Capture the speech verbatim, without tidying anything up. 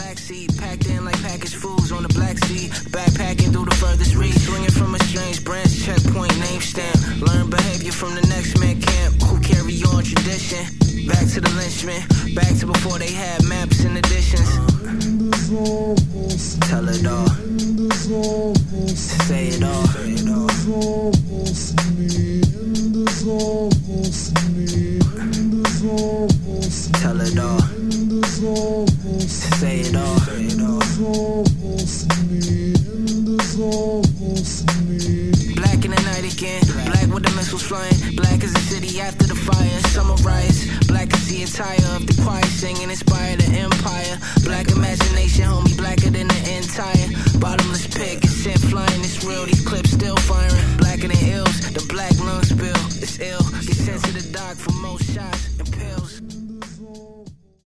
black seed, packed in like packaged foods on the black sea. Backpacking through the furthest reach, swinging from a strange branch, checkpoint, name stamp. Learn behavior from the next man camp, who carry on tradition. Back to the lynchmen, back to before they had maps and additions. Tell it all, say it all, say it all. Tell it all, say it all, say it all. Black in the night again, black with the missiles flying. Black as the city after the fire, summer riots. Black as the attire of the choir singing, inspire the empire. Black imagination, homie, blacker than the entire bottomless pit. Get sent flying, it's real, these clips still firing. Blacker than ills, the black lung spill, it's ill. Get sent to the dock for most shots.